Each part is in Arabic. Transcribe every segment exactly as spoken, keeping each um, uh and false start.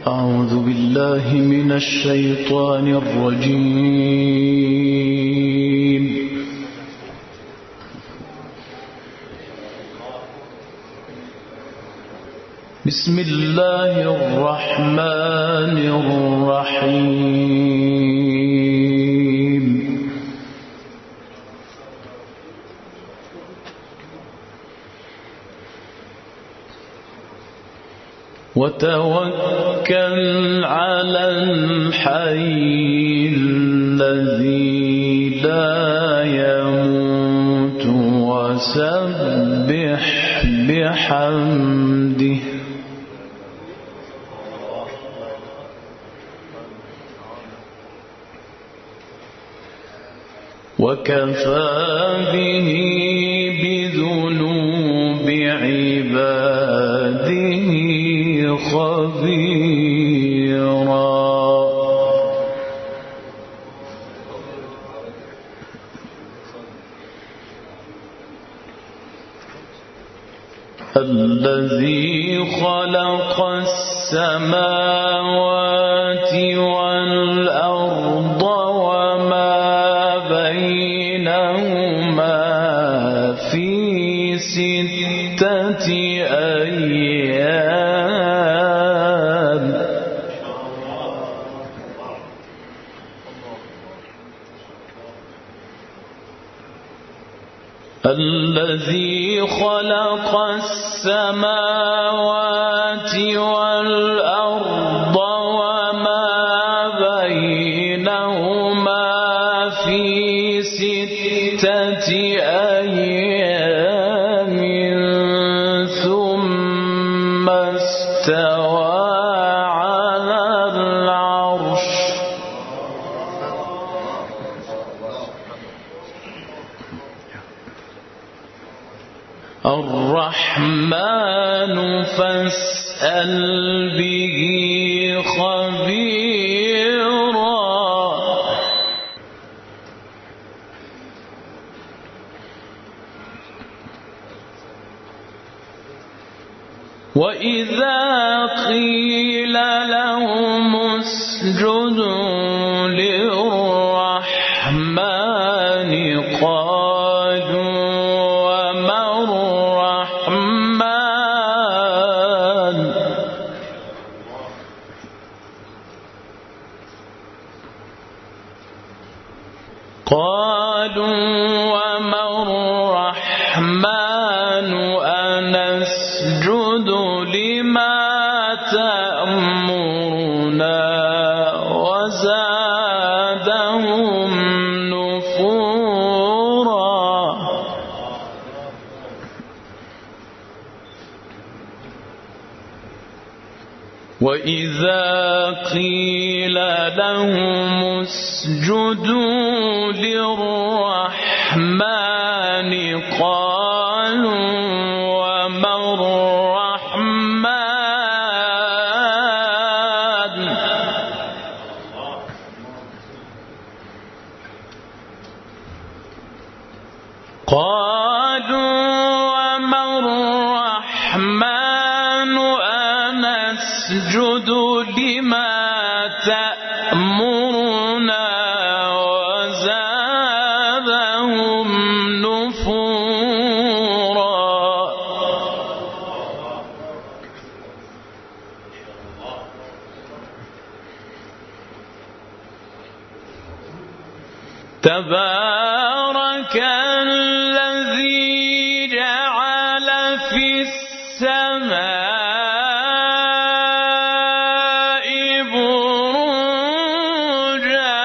أعوذ بالله من الشيطان الرجيم. بسم الله الرحمن الرحيم. وتوكل على الحي الذي لا يموت وسبح بحمده وكفى به بذنوب عباده خبيرا. الذي خلق السماوات والأرض وما بينهما في ستة أيام الذي خلق السماوات والأرض وما بينهما في ستة أيام ثم استوى على العرش. الرحمن فاسأل به خبيرا. وإذا قيل لهم اسجدوا للرحمن قالوا وما الرحمن قالوا وما الرحمن أنسجد لما تأمرنا وزادهم نفورا. وإذا قيل لهم اسجدوا للرحمن قالوا وما الرحمن قالوا وما الرحمن أنسجد لما تأمرنا وزادهم نفورا. تبارك الذي جعل في السماء بروجا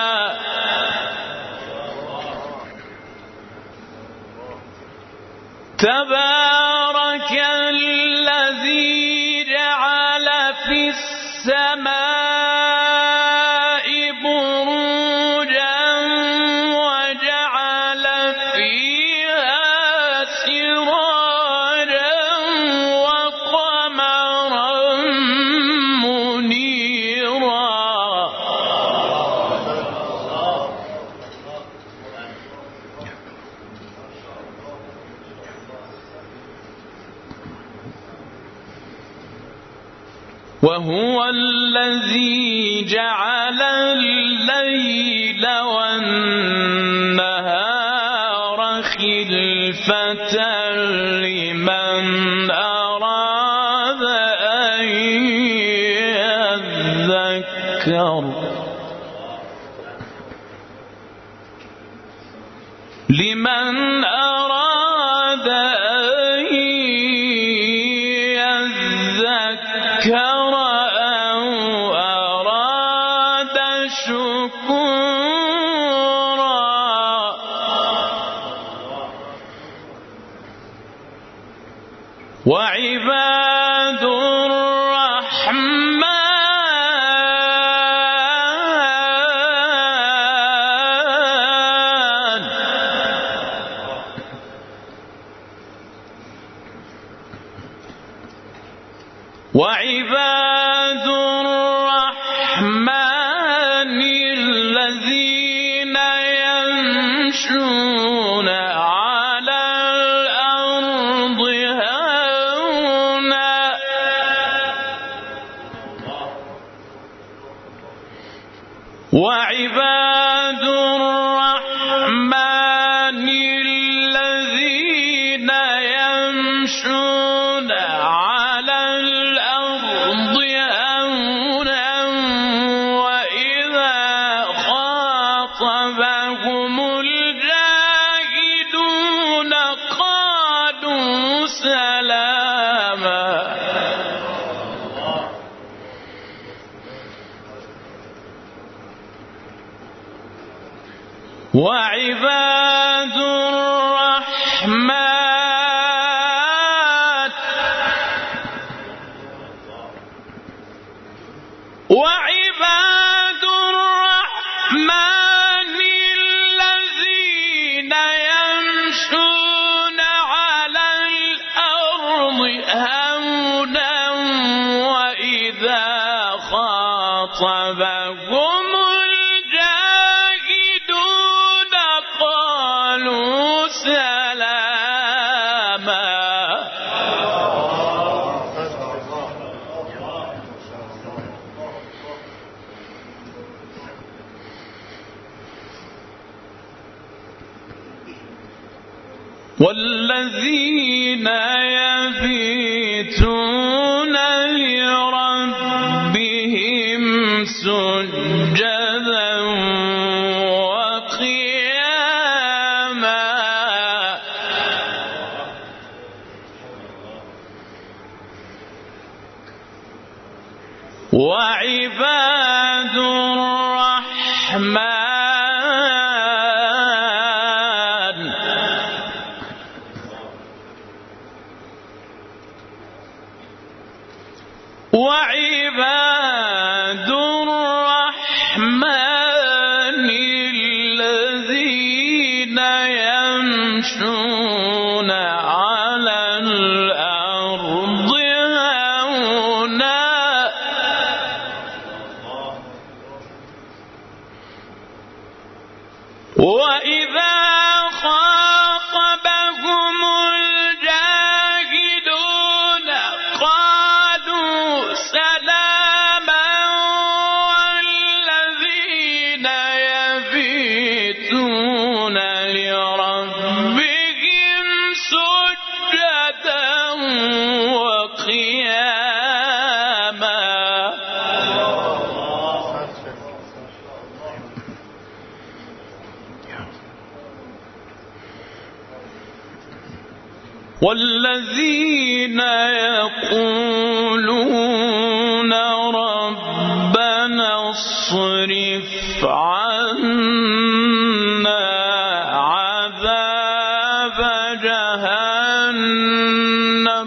تبارك الذي جعل في السماء بروجا وجعل فيها سراجا وقمرا منيرا. وهو الذي جعل الليل والنهار خلفة لمن أراد أن يذكر لمن أراد أن يذكر أو أراد شكورا وعباد الرحمن وعباد الرحمن الذين يمشون على الأرض هونا وعباد الرحمن الذين يمشون على الأرض هونا وإذا خاطبهم الجاهلون قالوا سلاما وعباد الرحمن وعباد الرحمن الذين يمشون على الأرض هونا وإذا خاطبهم الجاهلون قالوا سلاما والذين يبيتون لربهم سجدا وقياما وعباد الرحمن وعباد الرحمن الذين يمشون على الأرض هونا وإذا خاطبهم الجاهلون قالوا سلاما والذين يبيتون لربهم سجدا وقياما والذين يقولون ربنا اصرف عنا عذاب جهنم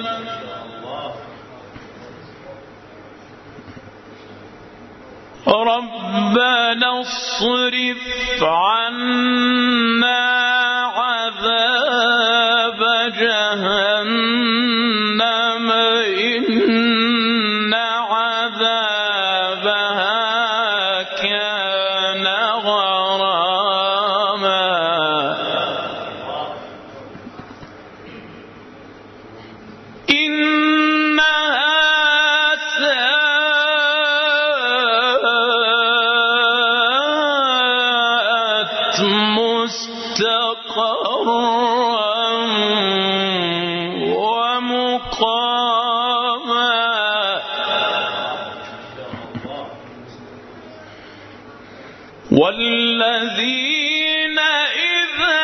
ربنا اصرف عنا عذاب جهنم إن عذابها كان غراما إنها ساءت مستقرا ومقاما والذين إذا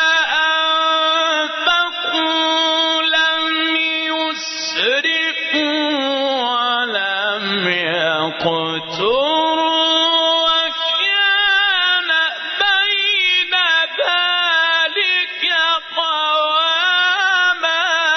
أنفقوا لم يسرفوا ولم يقتروا وكان بين ذلك قواما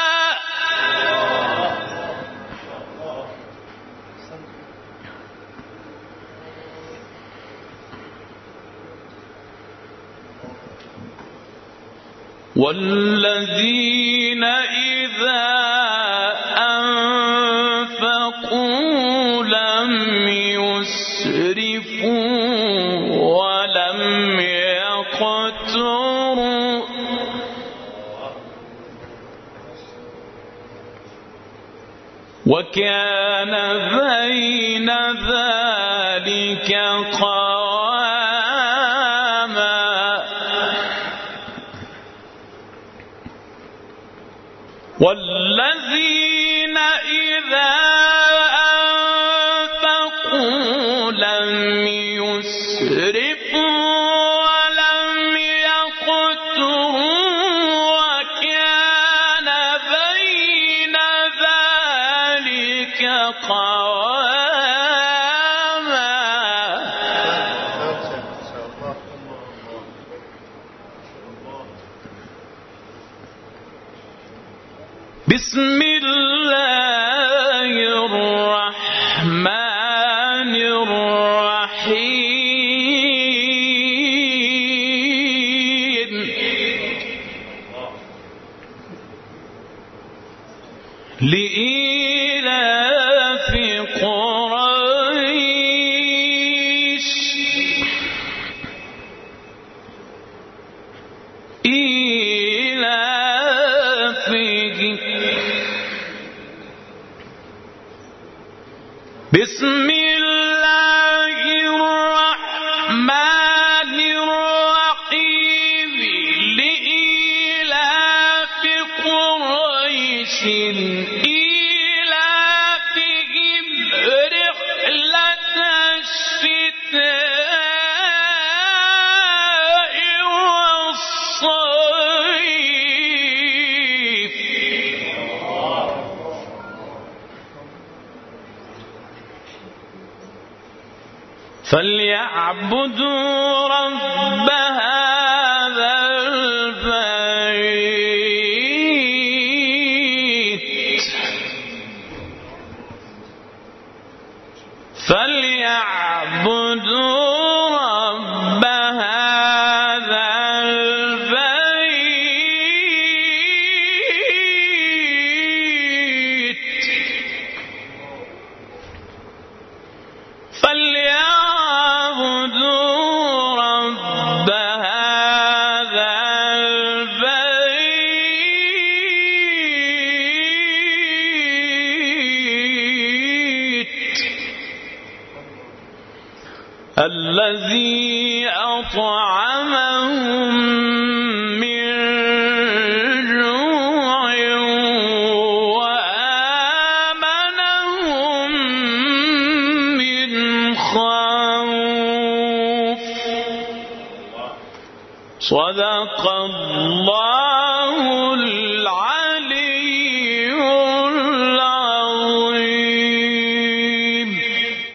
والذين إذا أنفقوا لم يسرفوا ولم يقتروا وكان بين ذلك قواما والذين إذا أنفقوا لم يسرفوا ولم يقتروا وكان بين ذلك قواما بسم الله الرحمن الرحيم لإيلاف قريش إيلافهم بسم الله الرحمن الرحيم لإيلاف قريش إيلافهم رحلة الشتاء والصيف فليعبدوا رب هذا البيت فليعبدوا رب هذا البيت فليعبدوا رب هذا البيت الذي أطعمهم من جوع وآمنهم من خوف صدق الله